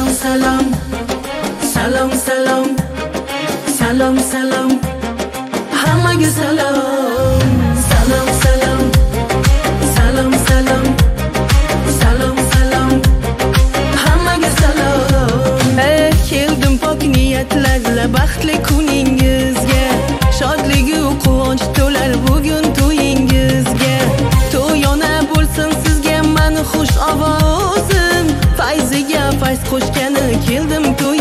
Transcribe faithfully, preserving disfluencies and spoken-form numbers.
salom, salom salom, salom salom, hammaga salom, salom salom, salom salom, salom salom, hammaga salom. Ey keldim pok niyatlarla baxtli kuningizga, shodligu quvonch to'lar bugun to'yingizga. To'yona bo'lsin sizga mani xush ovozim, fayziga fayz qo'shgani keldim to'y